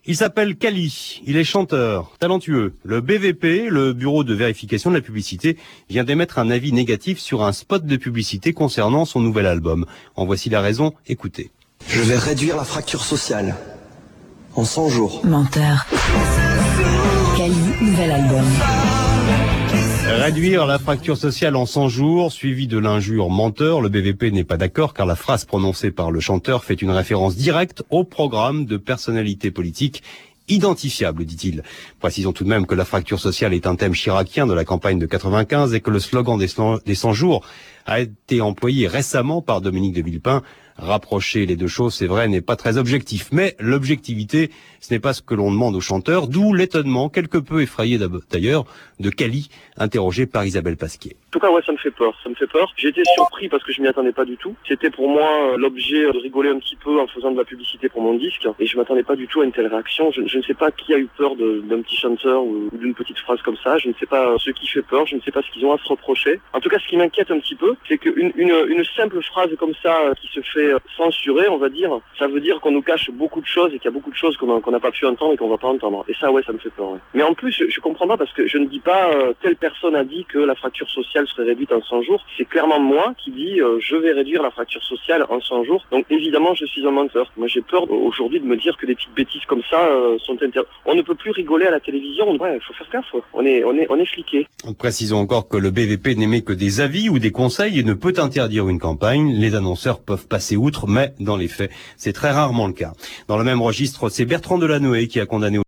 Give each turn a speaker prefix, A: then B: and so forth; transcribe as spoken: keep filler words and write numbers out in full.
A: Il s'appelle Kali, il est chanteur, talentueux. Le B V P, le Bureau de vérification de la publicité, vient d'émettre un avis négatif sur un spot de publicité concernant son nouvel album. En voici la raison, écoutez.
B: Je vais réduire la fracture sociale en cent jours.
C: Menteur. Kali, nouvel album.
A: Réduire la fracture sociale en cent jours, suivi de l'injure menteur, le B V P n'est pas d'accord car la phrase prononcée par le chanteur fait une référence directe au programme de personnalité politique identifiable, dit-il. Précisons tout de même que la fracture sociale est un thème chiracien de la campagne de quatre-vingt-quinze et que le slogan des cent jours a été employé récemment par Dominique de Villepin. Rapprocher les deux choses, c'est vrai, n'est pas très objectif. Mais l'objectivité, ce n'est pas ce que l'on demande aux chanteurs, d'où l'étonnement, quelque peu effrayé d'ailleurs, de Kali, interrogé par Isabelle Pasquier.
D: En tout cas, ouais, ça me fait peur, ça me fait peur. J'ai été surpris parce que je m'y attendais pas du tout. C'était pour moi l'objet de rigoler un petit peu en faisant de la publicité pour mon disque. Et je m'attendais pas du tout à une telle réaction. Je, je ne sais pas qui a eu peur d'un petit chanteur ou d'une petite phrase comme ça. Je ne sais pas ce qui fait peur. Je ne sais pas ce qu'ils ont à se reprocher. En tout cas, ce qui m'inquiète un petit peu, c'est qu'une une, une simple phrase comme ça qui se fait censurer, on va dire, ça veut dire qu'on nous cache beaucoup de choses et qu'il y a beaucoup de choses qu'on n'a pas pu entendre et qu'on va pas entendre. Et ça, ouais, ça me fait peur. Ouais. Mais en plus, je, je comprends pas parce que je ne dis pas euh, telle personne a dit que la fracture sociale serait réduite en cent jours. C'est clairement moi qui dis euh, je vais réduire la fracture sociale en cent jours. Donc évidemment, je suis un menteur. Moi, j'ai peur aujourd'hui de me dire que des petites bêtises comme ça euh, sont interdites. On ne peut plus rigoler à la télévision. Ouais, il faut faire gaffe. On est, on est, on est fliqué.
A: Précisons encore que le B V P n'émet que des avis ou des conseils et ne peut interdire une campagne. Les annonceurs peuvent passer outre, mais dans les faits, c'est très rarement le cas. Dans le même registre, c'est Bertrand Delanoë qui a condamné